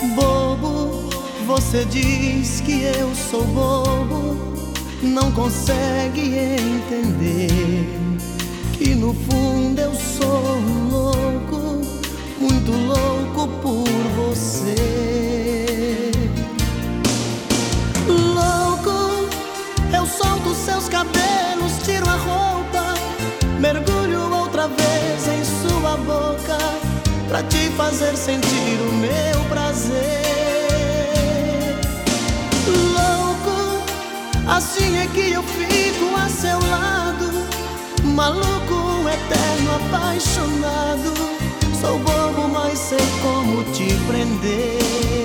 Bobo, você diz que eu sou bobo, não consegue entender que no fundo eu sou louco, muito louco por você. Louco, eu solto seus cabelos, tiro a roupa, mergulho outra vez em sua boca, pra te fazer sentir o meu prazer. Louco, assim é que eu fico a seu lado, maluco, eterno, apaixonado. Sou bobo, mas sei como te prender.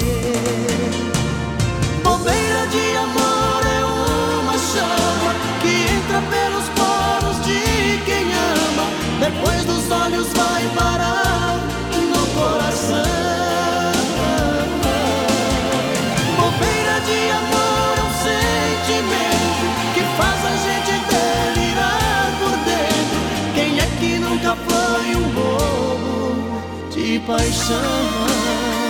Bobeira de amor é uma chama que entra pelos poros de quem ama, depois dos olhos vai parar no coração. Bobeira de amor é um sentimento que faz a gente delirar por dentro. Quem é que nunca foi um bobo de paixão?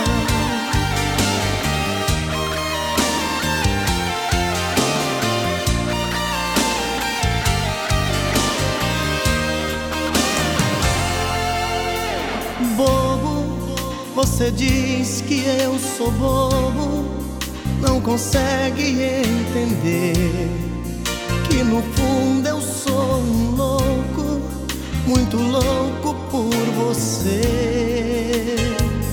Bobo, você diz que eu sou bobo, não consegue entender que no fundo eu sou um louco, muito louco por você.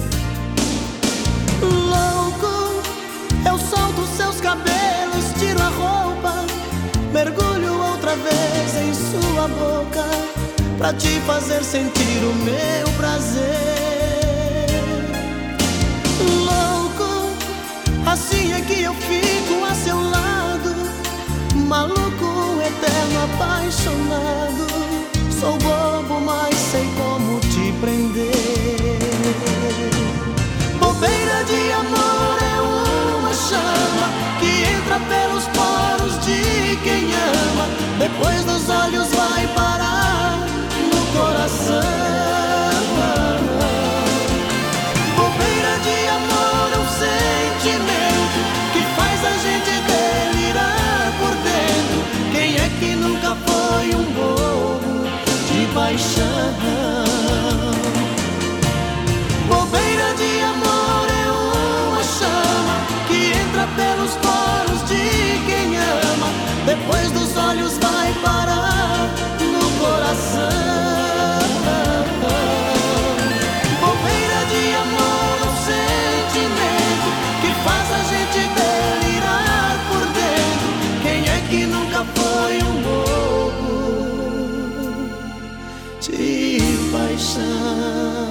Louco, eu solto seus cabelos, tiro a roupa, mergulho outra vez em sua boca, pra te fazer sentir o meu prazer. Louco, assim é que eu fico a seu lado, maluco, eterno, apaixonado. Sou bobo, mas sei como te prender. Bobeira de amor é uma chama que entra pelos poros de quem ama, depois dos olhos vai parar no coração. Bobeira de amor é um sentimento que faz a gente delirar por dentro. Quem é que nunca foi um bobo de paixão? Bobeira de amor é uma chama que entra pelos poros de quem ama, depois dos olhos vai parar no coração. Bobeira de amor é um sentimento que faz a gente delirar por dentro. Quem é que nunca foi um bobo de paixão?